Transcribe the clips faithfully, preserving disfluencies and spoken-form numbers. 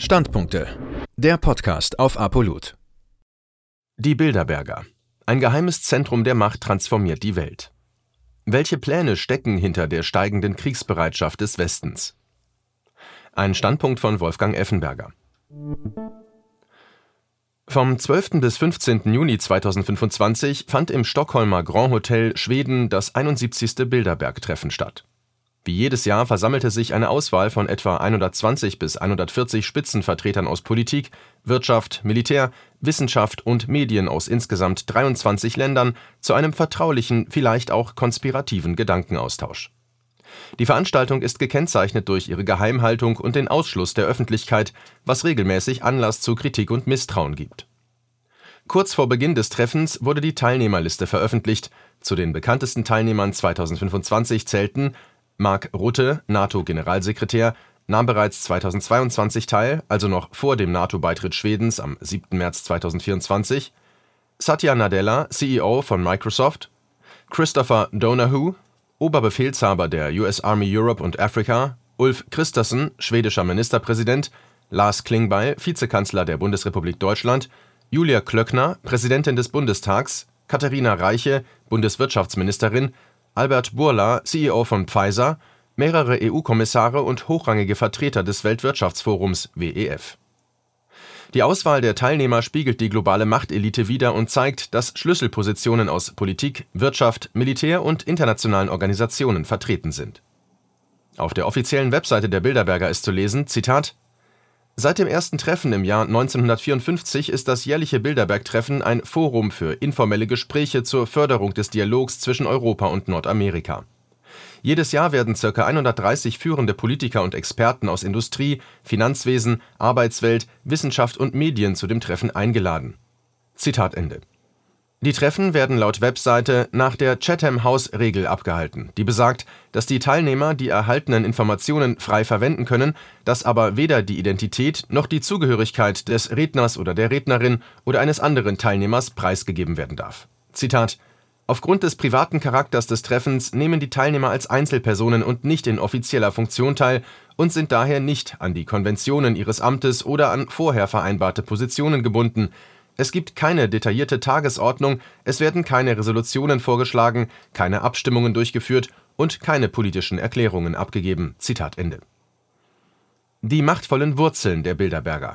Standpunkte. Der Podcast auf Apollut. Die Bilderberger. Ein geheimes Zentrum der Macht transformiert die Welt. Welche Pläne stecken hinter der steigenden Kriegsbereitschaft des Westens? Ein Standpunkt von Wolfgang Effenberger. Vom zwölften bis fünfzehnten Juni zweitausendfünfundzwanzig fand im Stockholmer Grand Hotel Schweden das einundsiebzigste Bilderberg-Treffen statt. Wie jedes Jahr versammelte sich eine Auswahl von etwa hundertzwanzig bis hundertvierzig Spitzenvertretern aus Politik, Wirtschaft, Militär, Wissenschaft und Medien aus insgesamt dreiundzwanzig Ländern zu einem vertraulichen, vielleicht auch konspirativen Gedankenaustausch. Die Veranstaltung ist gekennzeichnet durch ihre Geheimhaltung und den Ausschluss der Öffentlichkeit, was regelmäßig Anlass zu Kritik und Misstrauen gibt. Kurz vor Beginn des Treffens wurde die Teilnehmerliste veröffentlicht. Zu den bekanntesten Teilnehmern zweitausendfünfundzwanzig zählten Mark Rutte, NATO-Generalsekretär, nahm bereits zweitausendzweiundzwanzig teil, also noch vor dem NATO-Beitritt Schwedens am siebten März zweitausendvierundzwanzig, Satya Nadella, C E O von Microsoft, Christopher Donohue, Oberbefehlshaber der U S Army Europe und Africa, Ulf Kristersson, schwedischer Ministerpräsident, Lars Klingbeil, Vizekanzler der Bundesrepublik Deutschland, Julia Klöckner, Präsidentin des Bundestags, Katharina Reiche, Bundeswirtschaftsministerin, Albert Bourla, C E O von Pfizer, mehrere E U-Kommissare und hochrangige Vertreter des Weltwirtschaftsforums W E F. Die Auswahl der Teilnehmer spiegelt die globale Machtelite wider und zeigt, dass Schlüsselpositionen aus Politik, Wirtschaft, Militär und internationalen Organisationen vertreten sind. Auf der offiziellen Webseite der Bilderberger ist zu lesen, Zitat: Seit dem ersten Treffen im Jahr neunzehnhundertvierundfünfzig ist das jährliche Bilderberg-Treffen ein Forum für informelle Gespräche zur Förderung des Dialogs zwischen Europa und Nordamerika. Jedes Jahr werden ca. hundertdreißig führende Politiker und Experten aus Industrie, Finanzwesen, Arbeitswelt, Wissenschaft und Medien zu dem Treffen eingeladen. Zitat Ende. Die Treffen werden laut Webseite nach der Chatham-House-Regel abgehalten, die besagt, dass die Teilnehmer die erhaltenen Informationen frei verwenden können, dass aber weder die Identität noch die Zugehörigkeit des Redners oder der Rednerin oder eines anderen Teilnehmers preisgegeben werden darf. Zitat: Aufgrund des privaten Charakters des Treffens nehmen die Teilnehmer als Einzelpersonen und nicht in offizieller Funktion teil und sind daher nicht an die Konventionen ihres Amtes oder an vorher vereinbarte Positionen gebunden. Es gibt keine detaillierte Tagesordnung, es werden keine Resolutionen vorgeschlagen, keine Abstimmungen durchgeführt und keine politischen Erklärungen abgegeben. Zitat Ende. Die machtvollen Wurzeln der Bilderberger.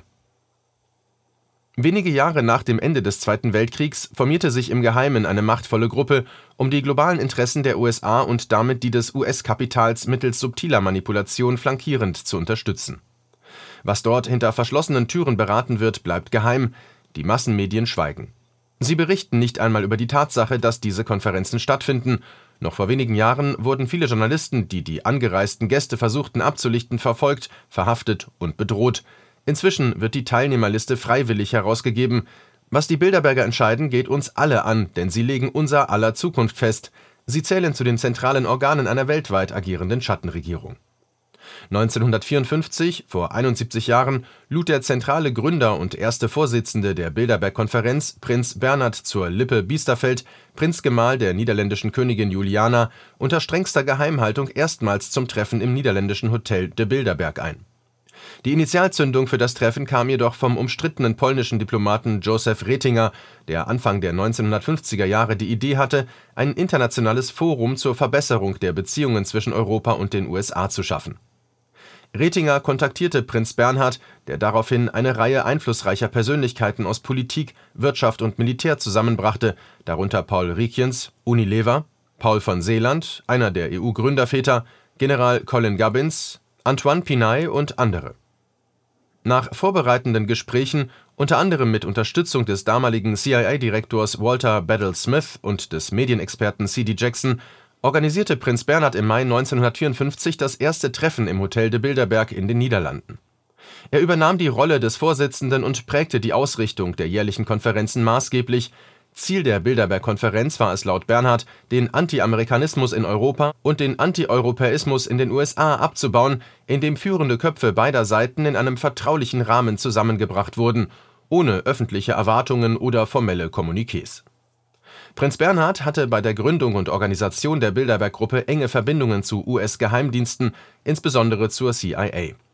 Wenige Jahre nach dem Ende des Zweiten Weltkriegs formierte sich im Geheimen eine machtvolle Gruppe, um die globalen Interessen der U S A und damit die des U S-Kapitals mittels subtiler Manipulation flankierend zu unterstützen. Was dort hinter verschlossenen Türen beraten wird, bleibt geheim. Die Massenmedien schweigen. Sie berichten nicht einmal über die Tatsache, dass diese Konferenzen stattfinden. Noch vor wenigen Jahren wurden viele Journalisten, die die angereisten Gäste versuchten abzulichten, verfolgt, verhaftet und bedroht. Inzwischen wird die Teilnehmerliste freiwillig herausgegeben. Was die Bilderberger entscheiden, geht uns alle an, denn sie legen unser aller Zukunft fest. Sie zählen zu den zentralen Organen einer weltweit agierenden Schattenregierung. neunzehnhundertvierundfünfzig, vor einundsiebzig Jahren, lud der zentrale Gründer und erste Vorsitzende der Bilderberg-Konferenz, Prins Bernhard zur Lippe Biesterfeld, Prinzgemahl der niederländischen Königin Juliana, unter strengster Geheimhaltung erstmals zum Treffen im niederländischen Hotel de Bilderberg ein. Die Initialzündung für das Treffen kam jedoch vom umstrittenen polnischen Diplomaten Josef Retinger, der Anfang der neunzehnhundertfünfziger Jahre die Idee hatte, ein internationales Forum zur Verbesserung der Beziehungen zwischen Europa und den U S A zu schaffen. Retinger kontaktierte Prinz Bernhard, der daraufhin eine Reihe einflussreicher Persönlichkeiten aus Politik, Wirtschaft und Militär zusammenbrachte, darunter Paul Rieckjens, Unilever, Paul von Seeland, einer der E U-Gründerväter, General Colin Gubbins, Antoine Pinay und andere. Nach vorbereitenden Gesprächen, unter anderem mit Unterstützung des damaligen C I A-Direktors Walter Bedell Smith und des Medienexperten C D Jackson, organisierte Prinz Bernhard im Mai neunzehnhundertvierundfünfzig das erste Treffen im Hotel de Bilderberg in den Niederlanden. Er übernahm die Rolle des Vorsitzenden und prägte die Ausrichtung der jährlichen Konferenzen maßgeblich. Ziel der Bilderberg-Konferenz war es laut Bernhard, den Anti-Amerikanismus in Europa und den Anti-Europäismus in den U S A abzubauen, indem führende Köpfe beider Seiten in einem vertraulichen Rahmen zusammengebracht wurden, ohne öffentliche Erwartungen oder formelle Kommuniqués. Prinz Bernhard hatte bei der Gründung und Organisation der Bilderberg-Gruppe enge Verbindungen zu U S-Geheimdiensten, insbesondere zur C I A.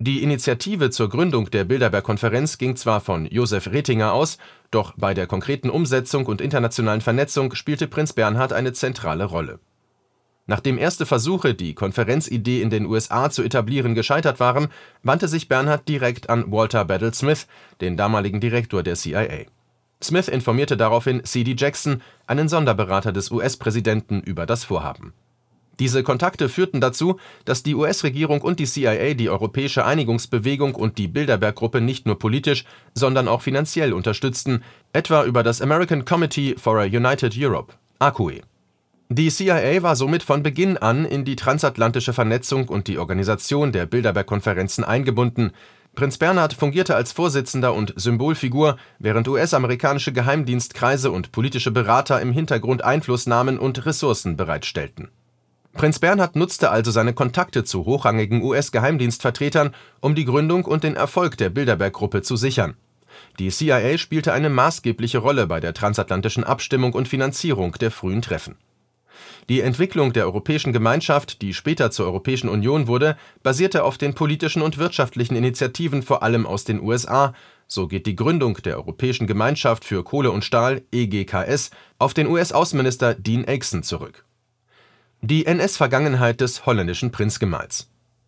Die Initiative zur Gründung der Bilderberg-Konferenz ging zwar von Josef Retinger aus, doch bei der konkreten Umsetzung und internationalen Vernetzung spielte Prinz Bernhard eine zentrale Rolle. Nachdem erste Versuche, die Konferenzidee in den U S A zu etablieren, gescheitert waren, wandte sich Bernhard direkt an Walter Bedell Smith, den damaligen Direktor der C I A. Smith informierte daraufhin C D Jackson, einen Sonderberater des U S-Präsidenten, über das Vorhaben. Diese Kontakte führten dazu, dass die U S-Regierung und die C I A die Europäische Einigungsbewegung und die Bilderberg-Gruppe nicht nur politisch, sondern auch finanziell unterstützten, etwa über das American Committee for a United Europe, A C U E. Die C I A war somit von Beginn an in die transatlantische Vernetzung und die Organisation der Bilderberg-Konferenzen eingebunden. Prinz Bernhard fungierte als Vorsitzender und Symbolfigur, während U S-amerikanische Geheimdienstkreise und politische Berater im Hintergrund Einfluss nahmen und Ressourcen bereitstellten. Prinz Bernhard nutzte also seine Kontakte zu hochrangigen U S-Geheimdienstvertretern, um die Gründung und den Erfolg der Bilderberg-Gruppe zu sichern. Die C I A spielte eine maßgebliche Rolle bei der transatlantischen Abstimmung und Finanzierung der frühen Treffen. Die Entwicklung der Europäischen Gemeinschaft, die später zur Europäischen Union wurde, basierte auf den politischen und wirtschaftlichen Initiativen vor allem aus den U S A, so geht die Gründung der Europäischen Gemeinschaft für Kohle und Stahl (E G K S) auf den U S-Außenminister Dean Acheson zurück. Die N S-Vergangenheit des holländischen Prinzgemahls.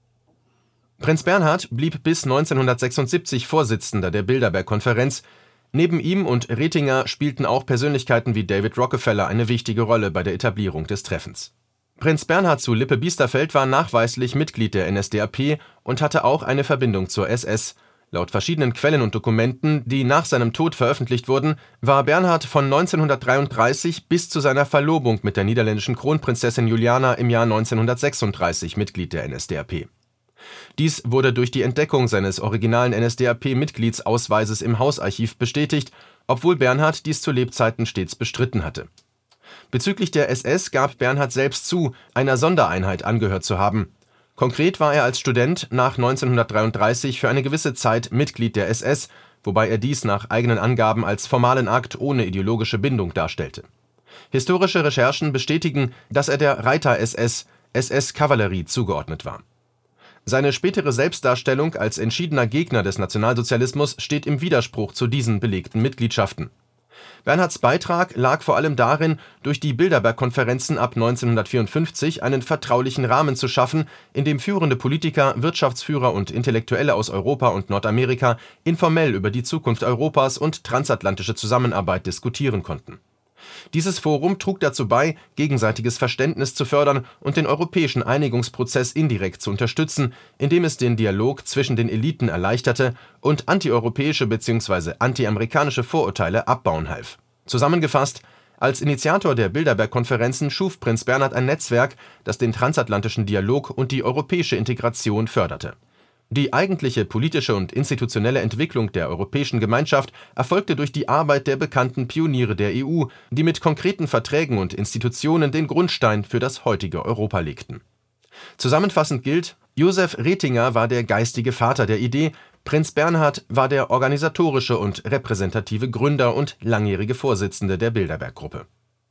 Prinz Bernhard blieb bis neunzehnhundertsechsundsiebzig Vorsitzender der Bilderberg-Konferenz. Neben ihm und Retinger spielten auch Persönlichkeiten wie David Rockefeller eine wichtige Rolle bei der Etablierung des Treffens. Prinz Bernhard zu Lippe-Biesterfeld war nachweislich Mitglied der N S D A P und hatte auch eine Verbindung zur S S. Laut verschiedenen Quellen und Dokumenten, die nach seinem Tod veröffentlicht wurden, war Bernhard von neunzehnhundertdreiunddreißig bis zu seiner Verlobung mit der niederländischen Kronprinzessin Juliana im Jahr neunzehnhundertsechsunddreißig Mitglied der N S D A P. Dies wurde durch die Entdeckung seines originalen N S D A P-Mitgliedsausweises im Hausarchiv bestätigt, obwohl Bernhard dies zu Lebzeiten stets bestritten hatte. Bezüglich der S S gab Bernhard selbst zu, einer Sondereinheit angehört zu haben. Konkret war er als Student nach neunzehnhundertdreiunddreißig für eine gewisse Zeit Mitglied der S S, wobei er dies nach eigenen Angaben als formalen Akt ohne ideologische Bindung darstellte. Historische Recherchen bestätigen, dass er der Reiter-S S, S S-Kavallerie zugeordnet war. Seine spätere Selbstdarstellung als entschiedener Gegner des Nationalsozialismus steht im Widerspruch zu diesen belegten Mitgliedschaften. Bernhards Beitrag lag vor allem darin, durch die Bilderberg-Konferenzen ab neunzehnhundertvierundfünfzig einen vertraulichen Rahmen zu schaffen, in dem führende Politiker, Wirtschaftsführer und Intellektuelle aus Europa und Nordamerika informell über die Zukunft Europas und transatlantische Zusammenarbeit diskutieren konnten. Dieses Forum trug dazu bei, gegenseitiges Verständnis zu fördern und den europäischen Einigungsprozess indirekt zu unterstützen, indem es den Dialog zwischen den Eliten erleichterte und antieuropäische bzw. antiamerikanische Vorurteile abbauen half. Zusammengefasst: Als Initiator der Bilderberg-Konferenzen schuf Prinz Bernhard ein Netzwerk, das den transatlantischen Dialog und die europäische Integration förderte. Die eigentliche politische und institutionelle Entwicklung der Europäischen Gemeinschaft erfolgte durch die Arbeit der bekannten Pioniere der E U, die mit konkreten Verträgen und Institutionen den Grundstein für das heutige Europa legten. Zusammenfassend gilt: Josef Retinger war der geistige Vater der Idee, Prinz Bernhard war der organisatorische und repräsentative Gründer und langjährige Vorsitzende der Bilderberg-Gruppe.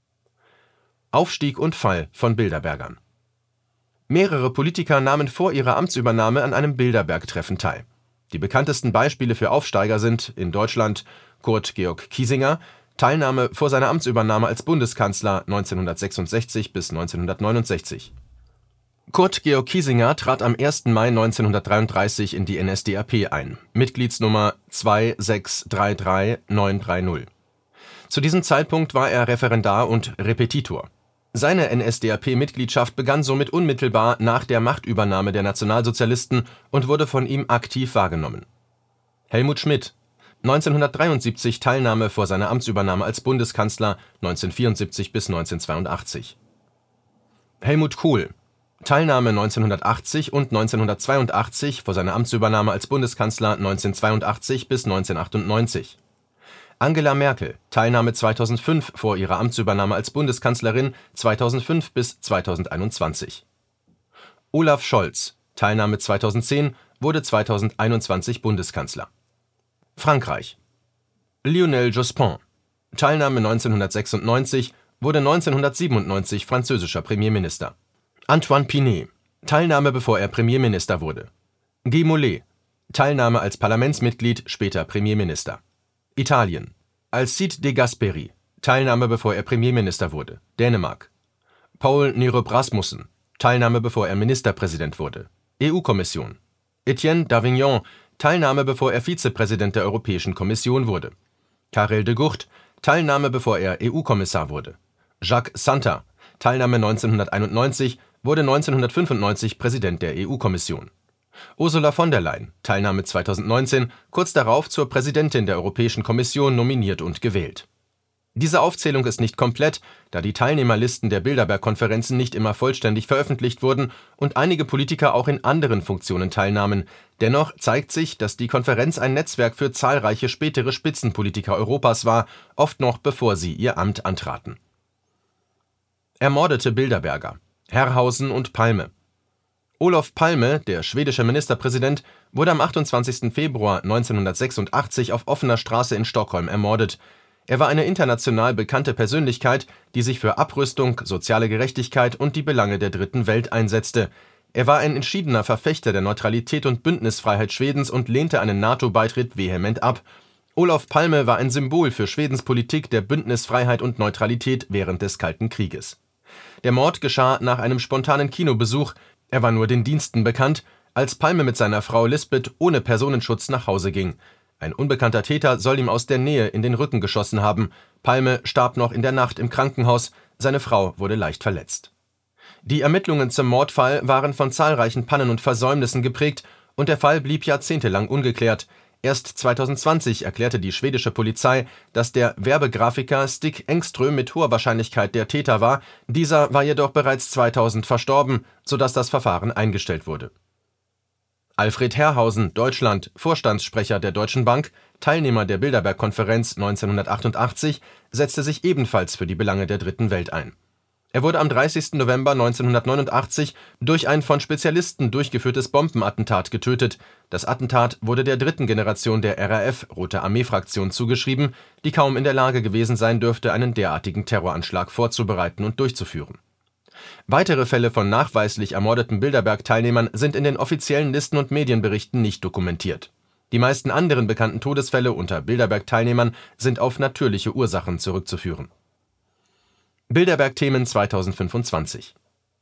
Aufstieg und Fall von Bilderbergern. Mehrere Politiker nahmen vor ihrer Amtsübernahme an einem Bilderberg-Treffen teil. Die bekanntesten Beispiele für Aufsteiger sind in Deutschland Kurt Georg Kiesinger, Teilnahme vor seiner Amtsübernahme als Bundeskanzler neunzehnhundertsechsundsechzig bis neunzehnhundertneunundsechzig. Kurt Georg Kiesinger trat am ersten Mai neunzehnhundertdreiunddreißig in die N S D A P ein, Mitgliedsnummer zwei sechs drei drei neun drei null. Zu diesem Zeitpunkt war er Referendar und Repetitor. Seine N S D A P-Mitgliedschaft begann somit unmittelbar nach der Machtübernahme der Nationalsozialisten und wurde von ihm aktiv wahrgenommen. Helmut Schmidt, neunzehnhundertdreiundsiebzig Teilnahme vor seiner Amtsübernahme als Bundeskanzler neunzehnhundertvierundsiebzig bis neunzehnhundertzweiundachtzig. Helmut Kohl, Teilnahme neunzehnhundertachtzig und neunzehnhundertzweiundachtzig vor seiner Amtsübernahme als Bundeskanzler neunzehnhundertzweiundachtzig bis neunzehnhundertachtundneunzig. Angela Merkel, Teilnahme zweitausendfünf vor ihrer Amtsübernahme als Bundeskanzlerin zweitausendfünf bis zweitausendeinundzwanzig. Olaf Scholz, Teilnahme zweitausendzehn, wurde zweitausendeinundzwanzig Bundeskanzler. Frankreich: Lionel Jospin, Teilnahme neunzehnhundertsechsundneunzig, wurde neunzehnhundertsiebenundneunzig französischer Premierminister. Antoine Pinet, Teilnahme bevor er Premierminister wurde. Guy Mollet, Teilnahme als Parlamentsmitglied, später Premierminister. Italien: Alcide de Gasperi, Teilnahme bevor er Premierminister wurde. Dänemark: Poul Nyrup Rasmussen, Teilnahme bevor er Ministerpräsident wurde. E U-Kommission: Etienne Davignon, Teilnahme bevor er Vizepräsident der Europäischen Kommission wurde. Karel de Gucht, Teilnahme bevor er E U-Kommissar wurde. Jacques Santer, Teilnahme neunzehnhunderteinundneunzig, wurde neunzehnhundertfünfundneunzig Präsident der E U-Kommission. Ursula von der Leyen, Teilnahme zweitausendneunzehn, kurz darauf zur Präsidentin der Europäischen Kommission nominiert und gewählt. Diese Aufzählung ist nicht komplett, da die Teilnehmerlisten der Bilderberg-Konferenzen nicht immer vollständig veröffentlicht wurden und einige Politiker auch in anderen Funktionen teilnahmen. Dennoch zeigt sich, dass die Konferenz ein Netzwerk für zahlreiche spätere Spitzenpolitiker Europas war, oft noch bevor sie ihr Amt antraten. Ermordete Bilderberger: Herrhausen und Palme. Olof Palme, der schwedische Ministerpräsident, wurde am achtundzwanzigsten Februar neunzehnhundertsechsundachtzig auf offener Straße in Stockholm ermordet. Er war eine international bekannte Persönlichkeit, die sich für Abrüstung, soziale Gerechtigkeit und die Belange der Dritten Welt einsetzte. Er war ein entschiedener Verfechter der Neutralität und Bündnisfreiheit Schwedens und lehnte einen NATO-Beitritt vehement ab. Olof Palme war ein Symbol für Schwedens Politik der Bündnisfreiheit und Neutralität während des Kalten Krieges. Der Mord geschah nach einem spontanen Kinobesuch. Er war nur den Diensten bekannt, als Palme mit seiner Frau Lisbeth ohne Personenschutz nach Hause ging. Ein unbekannter Täter soll ihm aus der Nähe in den Rücken geschossen haben. Palme starb noch in der Nacht im Krankenhaus, seine Frau wurde leicht verletzt. Die Ermittlungen zum Mordfall waren von zahlreichen Pannen und Versäumnissen geprägt und der Fall blieb jahrzehntelang ungeklärt. Erst zweitausendzwanzig erklärte die schwedische Polizei, dass der Werbegrafiker Stig Engström mit hoher Wahrscheinlichkeit der Täter war. Dieser war jedoch bereits zweitausend verstorben, sodass das Verfahren eingestellt wurde. Alfred Herrhausen, Deutschland, Vorstandssprecher der Deutschen Bank, Teilnehmer der Bilderberg-Konferenz neunzehnhundertachtundachtzig, setzte sich ebenfalls für die Belange der Dritten Welt ein. Er wurde am dreißigsten November neunzehnhundertneunundachtzig durch ein von Spezialisten durchgeführtes Bombenattentat getötet. Das Attentat wurde der dritten Generation der R A F, Rote Armee-Fraktion, zugeschrieben, die kaum in der Lage gewesen sein dürfte, einen derartigen Terroranschlag vorzubereiten und durchzuführen. Weitere Fälle von nachweislich ermordeten Bilderberg-Teilnehmern sind in den offiziellen Listen und Medienberichten nicht dokumentiert. Die meisten anderen bekannten Todesfälle unter Bilderberg-Teilnehmern sind auf natürliche Ursachen zurückzuführen. Bilderberg-Themen zweitausendfünfundzwanzig.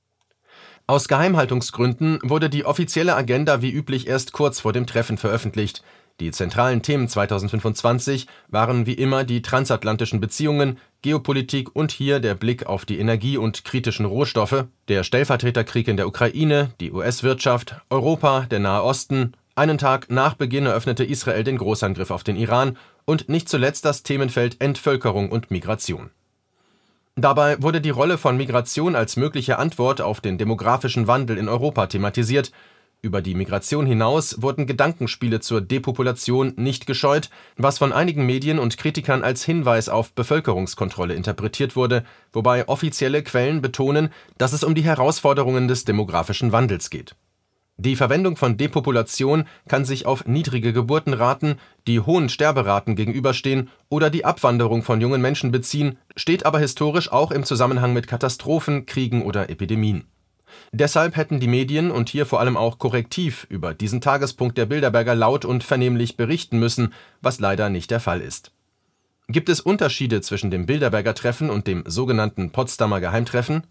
Aus Geheimhaltungsgründen wurde die offizielle Agenda wie üblich erst kurz vor dem Treffen veröffentlicht. Die zentralen Themen zweitausendfünfundzwanzig waren wie immer die transatlantischen Beziehungen, Geopolitik und hier der Blick auf die Energie- und kritischen Rohstoffe, der Stellvertreterkrieg in der Ukraine, die U S-Wirtschaft, Europa, der Nahe Osten. Einen Tag nach Beginn eröffnete Israel den Großangriff auf den Iran und nicht zuletzt das Themenfeld Entvölkerung und Migration. Dabei wurde die Rolle von Migration als mögliche Antwort auf den demografischen Wandel in Europa thematisiert. Über die Migration hinaus wurden Gedankenspiele zur Depopulation nicht gescheut, was von einigen Medien und Kritikern als Hinweis auf Bevölkerungskontrolle interpretiert wurde, wobei offizielle Quellen betonen, dass es um die Herausforderungen des demografischen Wandels geht. Die Verwendung von Depopulation kann sich auf niedrige Geburtenraten, die hohen Sterberaten gegenüberstehen oder die Abwanderung von jungen Menschen beziehen, steht aber historisch auch im Zusammenhang mit Katastrophen, Kriegen oder Epidemien. Deshalb hätten die Medien und hier vor allem auch Korrektiv über diesen Tagespunkt der Bilderberger laut und vernehmlich berichten müssen, was leider nicht der Fall ist. Gibt es Unterschiede zwischen dem Bilderberger Treffen und dem sogenannten Potsdamer Geheimtreffen?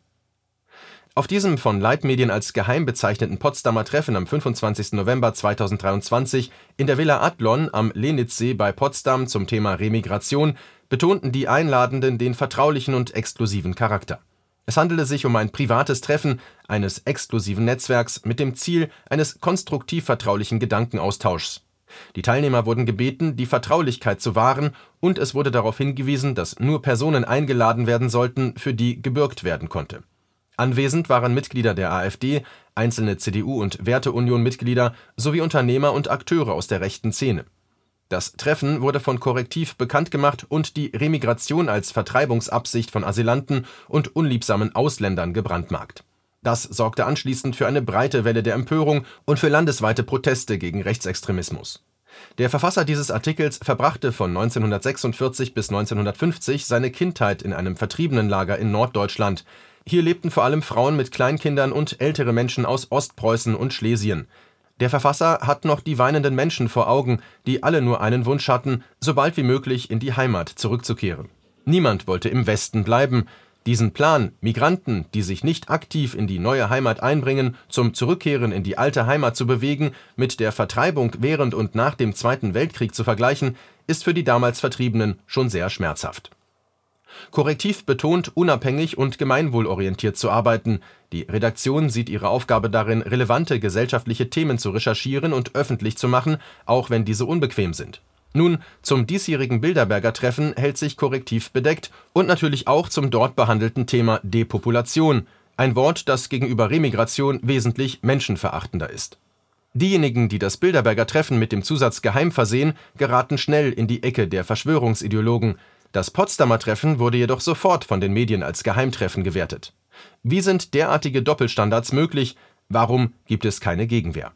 Auf diesem von Leitmedien als geheim bezeichneten Potsdamer Treffen am fünfundzwanzigsten November zweitausenddreiundzwanzig in der Villa Adlon am Lenitzsee bei Potsdam zum Thema Remigration betonten die Einladenden den vertraulichen und exklusiven Charakter. Es handele sich um ein privates Treffen eines exklusiven Netzwerks mit dem Ziel eines konstruktiv vertraulichen Gedankenaustauschs. Die Teilnehmer wurden gebeten, die Vertraulichkeit zu wahren, und es wurde darauf hingewiesen, dass nur Personen eingeladen werden sollten, für die gebürgt werden konnte. Anwesend waren Mitglieder der AfD, einzelne C D U- und Werteunion-Mitglieder sowie Unternehmer und Akteure aus der rechten Szene. Das Treffen wurde von Korrektiv bekannt gemacht und die Remigration als Vertreibungsabsicht von Asylanten und unliebsamen Ausländern gebrandmarkt. Das sorgte anschließend für eine breite Welle der Empörung und für landesweite Proteste gegen Rechtsextremismus. Der Verfasser dieses Artikels verbrachte von neunzehnhundertsechsundvierzig bis neunzehnhundertfünfzig seine Kindheit in einem Vertriebenenlager in Norddeutschland. Hier lebten vor allem Frauen mit Kleinkindern und ältere Menschen aus Ostpreußen und Schlesien. Der Verfasser hat noch die weinenden Menschen vor Augen, die alle nur einen Wunsch hatten, so bald wie möglich in die Heimat zurückzukehren. Niemand wollte im Westen bleiben. Diesen Plan, Migranten, die sich nicht aktiv in die neue Heimat einbringen, zum Zurückkehren in die alte Heimat zu bewegen, mit der Vertreibung während und nach dem Zweiten Weltkrieg zu vergleichen, ist für die damals Vertriebenen schon sehr schmerzhaft. Korrektiv betont, unabhängig und gemeinwohlorientiert zu arbeiten. Die Redaktion sieht ihre Aufgabe darin, relevante gesellschaftliche Themen zu recherchieren und öffentlich zu machen, auch wenn diese unbequem sind. Nun, zum diesjährigen Bilderberger Treffen hält sich Korrektiv bedeckt und natürlich auch zum dort behandelten Thema Depopulation, ein Wort, das gegenüber Remigration wesentlich menschenverachtender ist. Diejenigen, die das Bilderberger Treffen mit dem Zusatz geheim versehen, geraten schnell in die Ecke der Verschwörungsideologen. Das Potsdamer Treffen wurde jedoch sofort von den Medien als Geheimtreffen gewertet. Wie sind derartige Doppelstandards möglich? Warum gibt es keine Gegenwehr?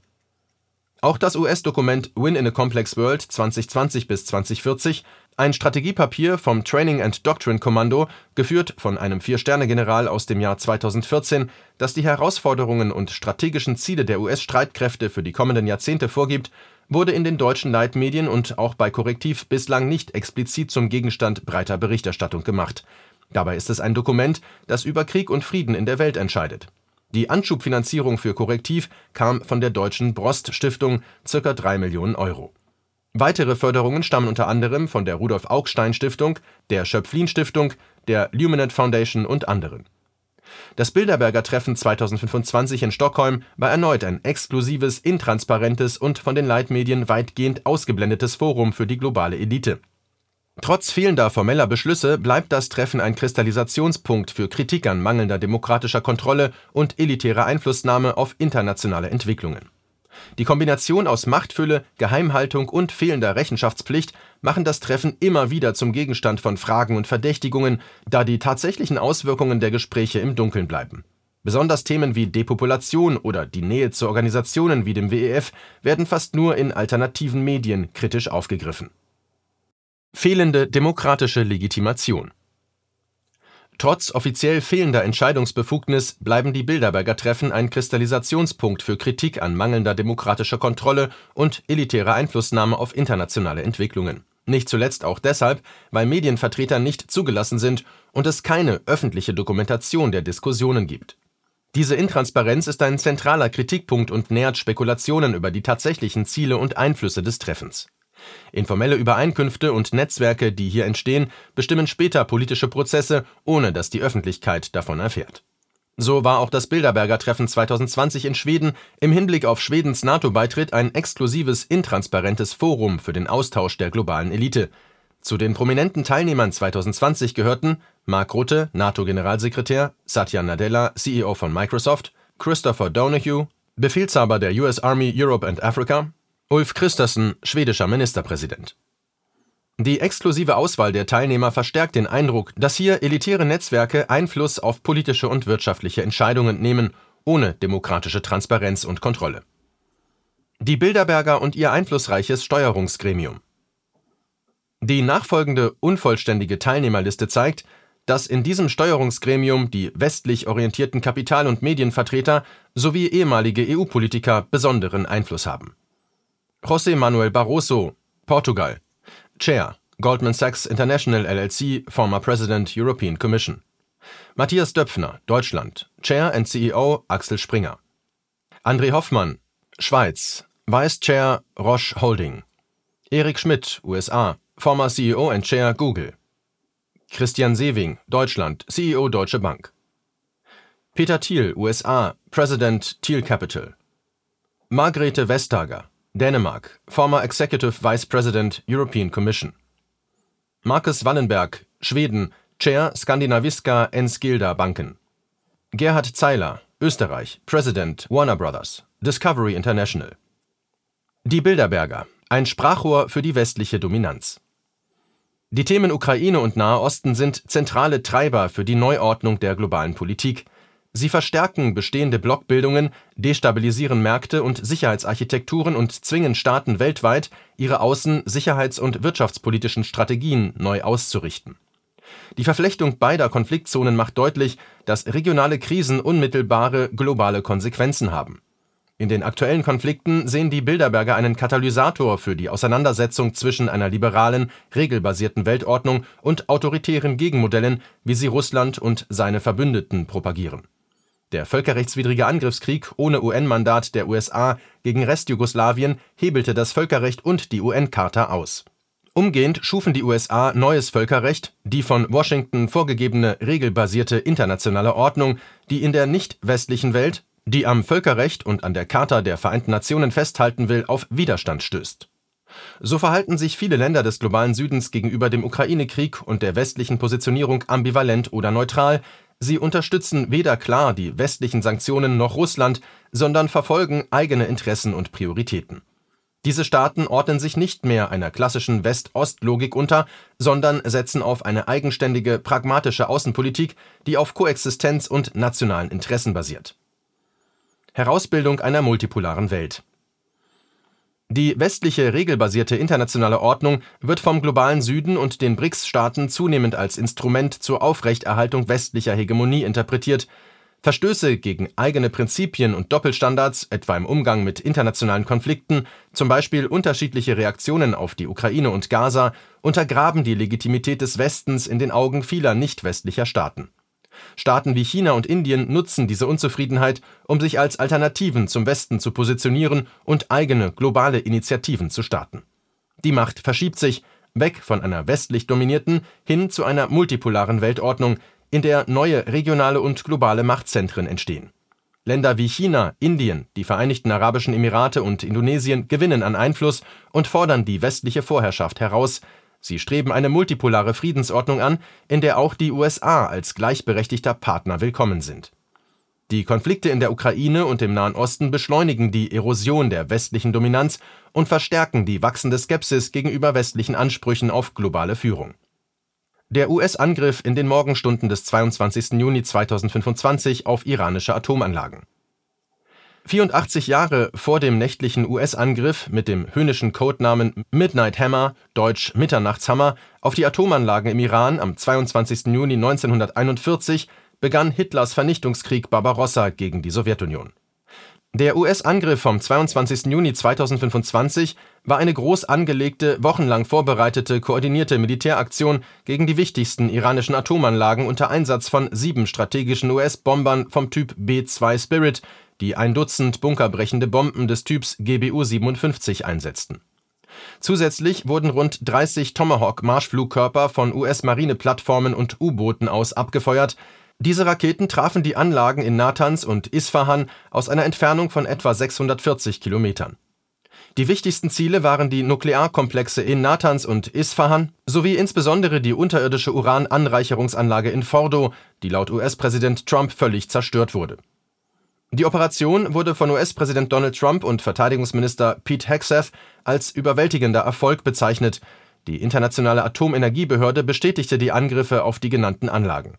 Auch das U S-Dokument Win in a Complex World zwanzig zwanzig bis zwanzig vierzig, ein Strategiepapier vom Training and Doctrine Kommando, geführt von einem Vier-Sterne-General aus dem Jahr zweitausendvierzehn, das die Herausforderungen und strategischen Ziele der U S-Streitkräfte für die kommenden Jahrzehnte vorgibt, wurde in den deutschen Leitmedien und auch bei Korrektiv bislang nicht explizit zum Gegenstand breiter Berichterstattung gemacht. Dabei ist es ein Dokument, das über Krieg und Frieden in der Welt entscheidet. Die Anschubfinanzierung für Korrektiv kam von der Deutschen Brost-Stiftung, ca. drei Millionen Euro. Weitere Förderungen stammen unter anderem von der Rudolf-Augstein-Stiftung, der Schöpflin-Stiftung, der Luminate Foundation und anderen. Das Bilderberger Treffen zweitausendfünfundzwanzig in Stockholm war erneut ein exklusives, intransparentes und von den Leitmedien weitgehend ausgeblendetes Forum für die globale Elite. Trotz fehlender formeller Beschlüsse bleibt das Treffen ein Kristallisationspunkt für Kritik an mangelnder demokratischer Kontrolle und elitärer Einflussnahme auf internationale Entwicklungen. Die Kombination aus Machtfülle, Geheimhaltung und fehlender Rechenschaftspflicht machen das Treffen immer wieder zum Gegenstand von Fragen und Verdächtigungen, da die tatsächlichen Auswirkungen der Gespräche im Dunkeln bleiben. Besonders Themen wie Depopulation oder die Nähe zu Organisationen wie dem W E F werden fast nur in alternativen Medien kritisch aufgegriffen. Fehlende demokratische Legitimation. Trotz offiziell fehlender Entscheidungsbefugnis bleiben die Bilderberger Treffen ein Kristallisationspunkt für Kritik an mangelnder demokratischer Kontrolle und elitärer Einflussnahme auf internationale Entwicklungen. Nicht zuletzt auch deshalb, weil Medienvertreter nicht zugelassen sind und es keine öffentliche Dokumentation der Diskussionen gibt. Diese Intransparenz ist ein zentraler Kritikpunkt und nährt Spekulationen über die tatsächlichen Ziele und Einflüsse des Treffens. Informelle Übereinkünfte und Netzwerke, die hier entstehen, bestimmen später politische Prozesse, ohne dass die Öffentlichkeit davon erfährt. So war auch das Bilderberger Treffen zweitausendzwanzig in Schweden im Hinblick auf Schwedens NATO-Beitritt ein exklusives, intransparentes Forum für den Austausch der globalen Elite. Zu den prominenten Teilnehmern zweitausendzwanzig gehörten Mark Rutte, NATO-Generalsekretär, Satya Nadella, C E O von Microsoft, Christopher Donoghue, Befehlshaber der U S Army Europe and Africa, Ulf Kristersson, schwedischer Ministerpräsident. Die exklusive Auswahl der Teilnehmer verstärkt den Eindruck, dass hier elitäre Netzwerke Einfluss auf politische und wirtschaftliche Entscheidungen nehmen, ohne demokratische Transparenz und Kontrolle. Die Bilderberger und ihr einflussreiches Steuerungsgremium. Die nachfolgende unvollständige Teilnehmerliste zeigt, dass in diesem Steuerungsgremium die westlich orientierten Kapital- und Medienvertreter sowie ehemalige E U-Politiker besonderen Einfluss haben. José Manuel Barroso, Portugal. Chair, Goldman Sachs International L L C, former President, European Commission. Matthias Döpfner, Deutschland. Chair and C E O, Axel Springer. André Hoffmann, Schweiz. Vice Chair, Roche Holding. Erik Schmidt, U S A. Former C E O and Chair, Google. Christian Sewing, Deutschland. C E O, Deutsche Bank. Peter Thiel, U S A. President, Thiel Capital. Margrethe Vestager, Dänemark, former Executive Vice President, European Commission. Markus Wallenberg, Schweden, Chair Skandinaviska Enskilda Banken. Gerhard Zeiler, Österreich, President, Warner Brothers, Discovery International. Die Bilderberger, ein Sprachrohr für die westliche Dominanz. Die Themen Ukraine und Nahe Osten sind zentrale Treiber für die Neuordnung der globalen Politik. Sie verstärken bestehende Blockbildungen, destabilisieren Märkte und Sicherheitsarchitekturen und zwingen Staaten weltweit, ihre außen-, sicherheits- und wirtschaftspolitischen Strategien neu auszurichten. Die Verflechtung beider Konfliktzonen macht deutlich, dass regionale Krisen unmittelbare globale Konsequenzen haben. In den aktuellen Konflikten sehen die Bilderberger einen Katalysator für die Auseinandersetzung zwischen einer liberalen, regelbasierten Weltordnung und autoritären Gegenmodellen, wie sie Russland und seine Verbündeten propagieren. Der völkerrechtswidrige Angriffskrieg ohne U N-Mandat der U S A gegen Restjugoslawien hebelte das Völkerrecht und die U N-Charta aus. Umgehend schufen die U S A neues Völkerrecht, die von Washington vorgegebene regelbasierte internationale Ordnung, die in der nicht-westlichen Welt, die am Völkerrecht und an der Charta der Vereinten Nationen festhalten will, auf Widerstand stößt. So verhalten sich viele Länder des globalen Südens gegenüber dem Ukraine-Krieg und der westlichen Positionierung ambivalent oder neutral. Sie unterstützen weder klar die westlichen Sanktionen noch Russland, sondern verfolgen eigene Interessen und Prioritäten. Diese Staaten ordnen sich nicht mehr einer klassischen West-Ost-Logik unter, sondern setzen auf eine eigenständige, pragmatische Außenpolitik, die auf Koexistenz und nationalen Interessen basiert. Herausbildung einer multipolaren Welt. Die westliche regelbasierte internationale Ordnung wird vom globalen Süden und den B R I C S-Staaten zunehmend als Instrument zur Aufrechterhaltung westlicher Hegemonie interpretiert. Verstöße gegen eigene Prinzipien und Doppelstandards, etwa im Umgang mit internationalen Konflikten, zum Beispiel unterschiedliche Reaktionen auf die Ukraine und Gaza, untergraben die Legitimität des Westens in den Augen vieler nicht-westlicher Staaten. Staaten wie China und Indien nutzen diese Unzufriedenheit, um sich als Alternativen zum Westen zu positionieren und eigene globale Initiativen zu starten. Die Macht verschiebt sich, weg von einer westlich dominierten hin zu einer multipolaren Weltordnung, in der neue regionale und globale Machtzentren entstehen. Länder wie China, Indien, die Vereinigten Arabischen Emirate und Indonesien gewinnen an Einfluss und fordern die westliche Vorherrschaft heraus. Sie streben eine multipolare Friedensordnung an, in der auch die U S A als gleichberechtigter Partner willkommen sind. Die Konflikte in der Ukraine und im Nahen Osten beschleunigen die Erosion der westlichen Dominanz und verstärken die wachsende Skepsis gegenüber westlichen Ansprüchen auf globale Führung. Der U S-Angriff in den Morgenstunden des zweiundzwanzigsten Juni zweitausendfünfundzwanzig auf iranische Atomanlagen. vierundachtzig Jahre vor dem nächtlichen U S-Angriff mit dem höhnischen Codenamen Midnight Hammer, deutsch Mitternachtshammer, auf die Atomanlagen im Iran am zweiundzwanzigsten Juni neunzehnhunderteinundvierzig begann Hitlers Vernichtungskrieg Barbarossa gegen die Sowjetunion. Der U S-Angriff vom zweiundzwanzigsten Juni zweitausendfünfundzwanzig war eine groß angelegte, wochenlang vorbereitete, koordinierte Militäraktion gegen die wichtigsten iranischen Atomanlagen unter Einsatz von sieben strategischen U S-Bombern vom Typ B zwei Spirit, die ein Dutzend bunkerbrechende Bomben des Typs G B U siebenundfünfzig einsetzten. Zusätzlich wurden rund dreißig Tomahawk-Marschflugkörper von U S-Marineplattformen und U-Booten aus abgefeuert. Diese Raketen trafen die Anlagen in Natanz und Isfahan aus einer Entfernung von etwa sechshundertvierzig Kilometern. Die wichtigsten Ziele waren die Nuklearkomplexe in Natanz und Isfahan sowie insbesondere die unterirdische Urananreicherungsanlage in Fordo, die laut U S-Präsident Trump völlig zerstört wurde. Die Operation wurde von U S-Präsident Donald Trump und Verteidigungsminister Pete Hegseth als überwältigender Erfolg bezeichnet. Die Internationale Atomenergiebehörde bestätigte die Angriffe auf die genannten Anlagen.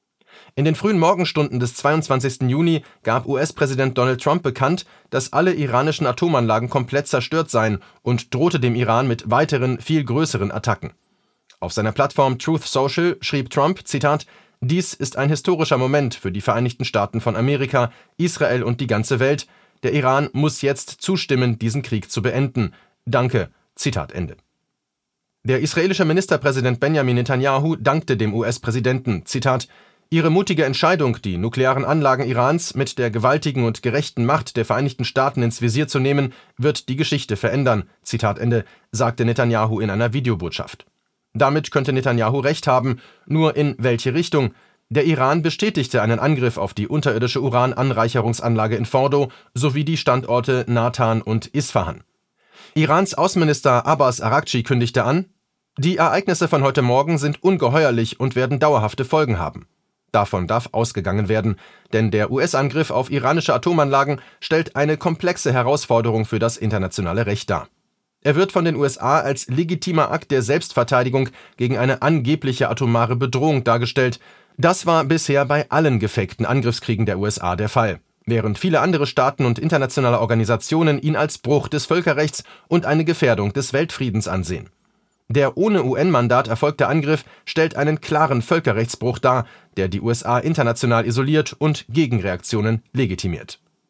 In den frühen Morgenstunden des zweiundzwanzigsten Juni gab U S-Präsident Donald Trump bekannt, dass alle iranischen Atomanlagen komplett zerstört seien und drohte dem Iran mit weiteren, viel größeren Attacken. Auf seiner Plattform Truth Social schrieb Trump, Zitat, „Dies ist ein historischer Moment für die Vereinigten Staaten von Amerika, Israel und die ganze Welt. Der Iran muss jetzt zustimmen, diesen Krieg zu beenden. Danke." Zitat Ende. Der israelische Ministerpräsident Benjamin Netanyahu dankte dem U S-Präsidenten, Zitat, „Ihre mutige Entscheidung, die nuklearen Anlagen Irans mit der gewaltigen und gerechten Macht der Vereinigten Staaten ins Visier zu nehmen, wird die Geschichte verändern", Zitat Ende, sagte Netanyahu in einer Videobotschaft. Damit könnte Netanyahu recht haben, nur in welche Richtung? Der Iran bestätigte einen Angriff auf die unterirdische Urananreicherungsanlage in Fordo sowie die Standorte Natan und Isfahan. Irans Außenminister Abbas Araghchi kündigte an, „Die Ereignisse von heute Morgen sind ungeheuerlich und werden dauerhafte Folgen haben." Davon darf ausgegangen werden, denn der U S-Angriff auf iranische Atomanlagen stellt eine komplexe Herausforderung für das internationale Recht dar. Er wird von den U S A als legitimer Akt der Selbstverteidigung gegen eine angebliche atomare Bedrohung dargestellt. Das war bisher bei allen gefakten Angriffskriegen der U S A der Fall, während viele andere Staaten und internationale Organisationen ihn als Bruch des Völkerrechts und eine Gefährdung des Weltfriedens ansehen. Der ohne U N-Mandat erfolgte Angriff stellt einen klaren Völkerrechtsbruch dar, der die U S A international isoliert und Gegenreaktionen legitimiert.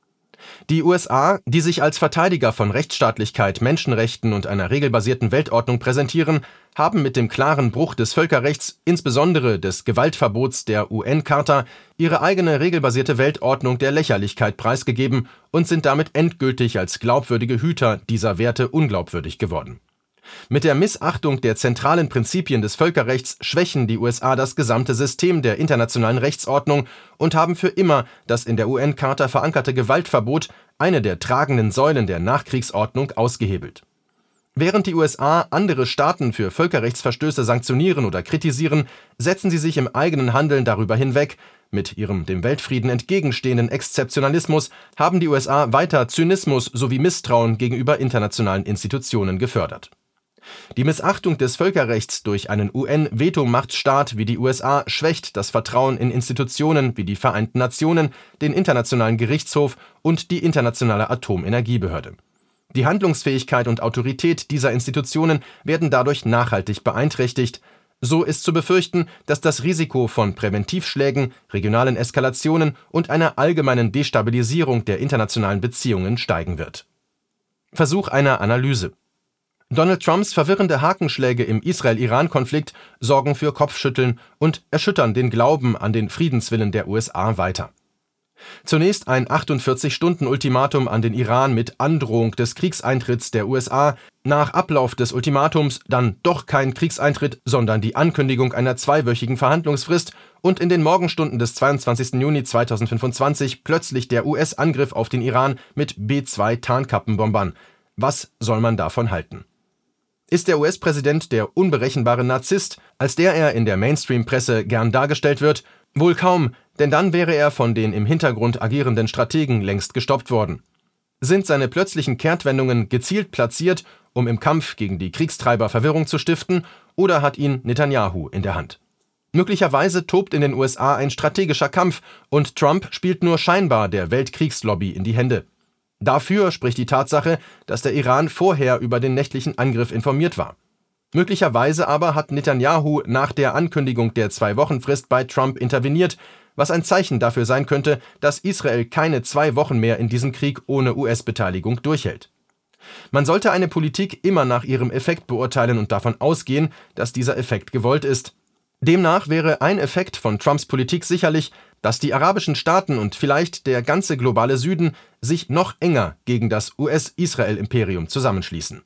Die U S A, die sich als Verteidiger von Rechtsstaatlichkeit, Menschenrechten und einer regelbasierten Weltordnung präsentieren, haben mit dem klaren Bruch des Völkerrechts, insbesondere des Gewaltverbots der U N-Charta, ihre eigene regelbasierte Weltordnung der Lächerlichkeit preisgegeben und sind damit endgültig als glaubwürdige Hüter dieser Werte unglaubwürdig geworden. Mit der Missachtung der zentralen Prinzipien des Völkerrechts schwächen die U S A das gesamte System der internationalen Rechtsordnung und haben für immer das in der U N-Charta verankerte Gewaltverbot, eine der tragenden Säulen der Nachkriegsordnung, ausgehebelt. Während die U S A andere Staaten für Völkerrechtsverstöße sanktionieren oder kritisieren, setzen sie sich im eigenen Handeln darüber hinweg. Mit ihrem dem Weltfrieden entgegenstehenden Exzeptionalismus haben die U S A weiter Zynismus sowie Misstrauen gegenüber internationalen Institutionen gefördert. Die Missachtung des Völkerrechts durch einen U N-Vetomachtsstaat wie die U S A schwächt das Vertrauen in Institutionen wie die Vereinten Nationen, den Internationalen Gerichtshof und die Internationale Atomenergiebehörde. Die Handlungsfähigkeit und Autorität dieser Institutionen werden dadurch nachhaltig beeinträchtigt. So ist zu befürchten, dass das Risiko von Präventivschlägen, regionalen Eskalationen und einer allgemeinen Destabilisierung der internationalen Beziehungen steigen wird. Versuch einer Analyse. Donald Trumps verwirrende Hakenschläge im Israel-Iran-Konflikt sorgen für Kopfschütteln und erschüttern den Glauben an den Friedenswillen der U S A weiter. Zunächst ein achtundvierzig-Stunden-Ultimatum an den Iran mit Androhung des Kriegseintritts der U S A, nach Ablauf des Ultimatums dann doch kein Kriegseintritt, sondern die Ankündigung einer zweiwöchigen Verhandlungsfrist und in den Morgenstunden des zweiundzwanzigsten Juni zweitausendfünfundzwanzig plötzlich der U S-Angriff auf den Iran mit B zwei Tarnkappenbombern. Was soll man davon halten? Ist der U S-Präsident der unberechenbare Narzisst, als der er in der Mainstream-Presse gern dargestellt wird? Wohl kaum, denn dann wäre er von den im Hintergrund agierenden Strategen längst gestoppt worden. Sind seine plötzlichen Kehrtwendungen gezielt platziert, um im Kampf gegen die Kriegstreiber Verwirrung zu stiften, oder hat ihn Netanyahu in der Hand? Möglicherweise tobt in den U S A ein strategischer Kampf und Trump spielt nur scheinbar der Weltkriegslobby in die Hände. Dafür spricht die Tatsache, dass der Iran vorher über den nächtlichen Angriff informiert war. Möglicherweise aber hat Netanyahu nach der Ankündigung der Zwei-Wochen-Frist bei Trump interveniert, was ein Zeichen dafür sein könnte, dass Israel keine zwei Wochen mehr in diesem Krieg ohne U S-Beteiligung durchhält. Man sollte eine Politik immer nach ihrem Effekt beurteilen und davon ausgehen, dass dieser Effekt gewollt ist. Demnach wäre ein Effekt von Trumps Politik sicherlich, dass die arabischen Staaten und vielleicht der ganze globale Süden sich noch enger gegen das U S-Israel-Imperium zusammenschließen.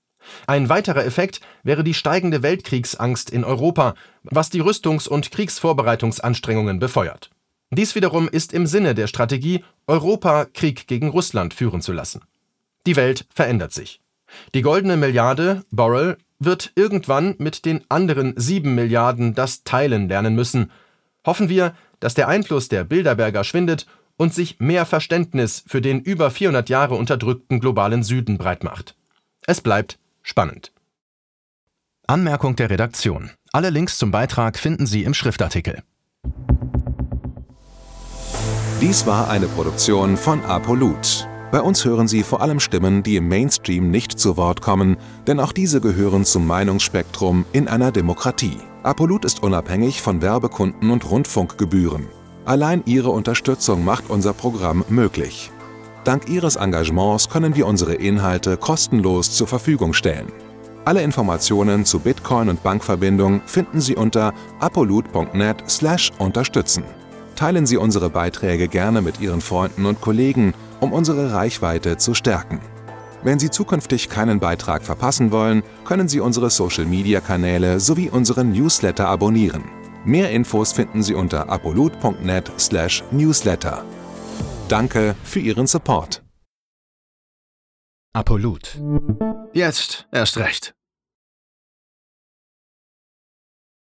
Ein weiterer Effekt wäre die steigende Weltkriegsangst in Europa, was die Rüstungs- und Kriegsvorbereitungsanstrengungen befeuert. Dies wiederum ist im Sinne der Strategie, Europa Krieg gegen Russland führen zu lassen. Die Welt verändert sich. Die goldene Milliarde, Borrell, wird irgendwann mit den anderen sieben Milliarden das Teilen lernen müssen. Hoffen wir, dass der Einfluss der Bilderberger schwindet und sich mehr Verständnis für den über vierhundert Jahre unterdrückten globalen Süden breitmacht. Es bleibt spannend. Anmerkung der Redaktion. Alle Links zum Beitrag finden Sie im Schriftartikel. Dies war eine Produktion von ApoLoot. Bei uns hören Sie vor allem Stimmen, die im Mainstream nicht zu Wort kommen, denn auch diese gehören zum Meinungsspektrum in einer Demokratie. ApoLoot ist unabhängig von Werbekunden und Rundfunkgebühren. Allein Ihre Unterstützung macht unser Programm möglich. Dank Ihres Engagements können wir unsere Inhalte kostenlos zur Verfügung stellen. Alle Informationen zu Bitcoin und Bankverbindung finden Sie unter apoloot punkt net slash unterstützen. Teilen Sie unsere Beiträge gerne mit Ihren Freunden und Kollegen, um unsere Reichweite zu stärken. Wenn Sie zukünftig keinen Beitrag verpassen wollen, können Sie unsere Social-Media-Kanäle sowie unseren Newsletter abonnieren. Mehr Infos finden Sie unter apoloot punkt net slash newsletter. Danke für Ihren Support. ApoLoot. Jetzt erst recht.